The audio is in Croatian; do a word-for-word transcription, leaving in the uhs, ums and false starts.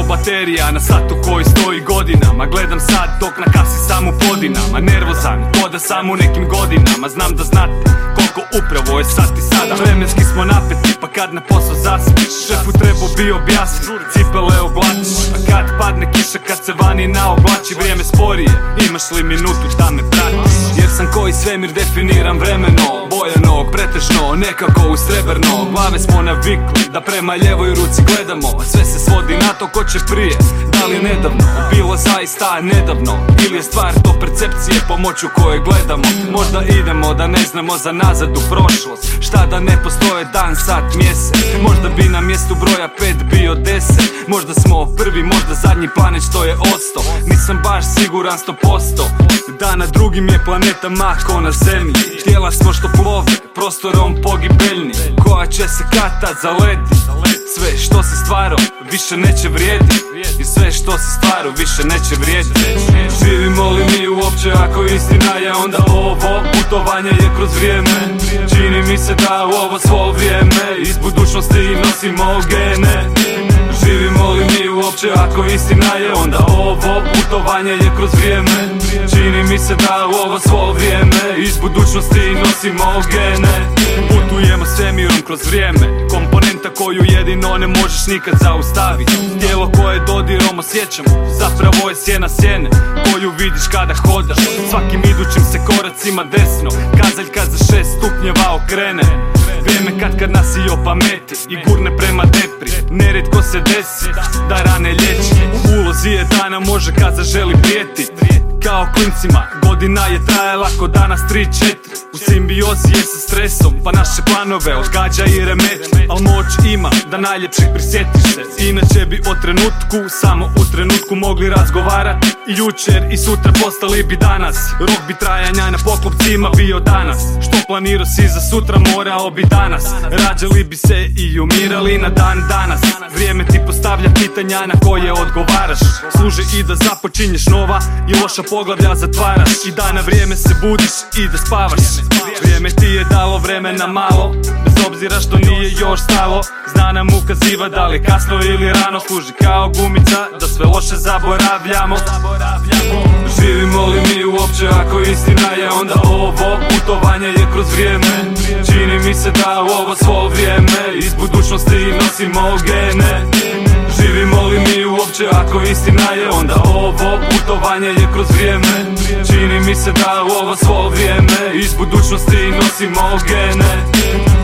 baterija na satu koji stoji godinama. Gledam sad dok na kasi sam u podinama. Nervozan, ko da sam u nekim godinama. Znam da znate koliko upravo je sat i sada. Vremenski smo napeti, pa kad na posao zaspiš, šefu trebao bi objasnit, cipele oblačiš. A kad padne kiša, kad se vani naoblači, vrijeme sporije, imaš li minutu da me pratiš? Jer sam koji svemir, definiram vremeno, bojano, pretežno, nekako u srebrno. Glave smo navikli da prema ljevoj ruci gledamo, sve se svodi na to ko će prije. Da li nedavno, bilo zaista nedavno, ili je stvar to percepcije pomoću koje gledamo. Možda idemo da ne znamo za nazad u prošlost, šta da ne postoje dan, sat, mjesec. Možda bi na mjestu broja pet bio deset. Možda smo prvi, možda zadnji planet što je osto. Nisam baš siguran sto posto da na drugim je planetama ko na zemlji. Tijela smo što plove prostorom pogibeljni, koja će se kad-tad zaleti. Sve što se stvaro više neće vrijedi, i sve što se stvaro više neće vrijediti. Živimo li mi uopće ako istina je onda ovo putovanje je kroz vrijeme. Čini mi se da u ovo svo vrijeme iz budućnosti nosimo gene. Živimo li mi uopće ako istina je onda ovo putovanje je kroz vrijeme. Čini mi se da u ovo svo vrijeme iz budućnosti nosimo gene. Putujemo svemirom kroz vrijeme, komponenta koju jedino ne možeš nikad zaustaviti. Tijelo koje dodirom osjećamo, zapravo je sjena sjene koju vidiš kada hodaš. Svakim idućim se koracima desno, kazaljka za šest stupnjeva okrene. Vrijeme kad kad nas i opameti i gurne prema depri. Nerijetko se desi da rane liječi, u ulozi je da nam može kad zaželi prijetit. Kao klincima, godina je trajala ko danas tri četiri. U simbiozi je sa stresom, pa naše planove odgađa i remeti. Al moć ima da najljepših prisjetiš se, inače bi o trenutku, samo u trenutku mogli razgovarat. I jučer i sutra postali bi danas, rok bi trajanja na poklopcima bio danas. Što planirao si za sutra morao bi danas, rađali bi se i umirali na dan danas. Vrijeme ti postavlja pitanja na koje odgovaraš, služi i da započinješ nova i loša poglavlja zatvaraš. I da na vrijeme se budiš i da spavaš. Vrijeme ti je dalo vremena malo, bez obzira što nije još stalo. Zna nam ukaziva da li kasno ili rano, služi kao gumica da sve loše zaboravljamo. Živimo li mi uopće ako istina je onda ovo putovanje je kroz vrijeme. Čini mi se da u ovo svo vrijeme iz budućnosti nosimo gene. Živimo li mi uopće ako istina je onda ovo putovanje je kroz vrijeme. Čini mi se da u ovo svo vrijeme iz budućnosti nosimo gene.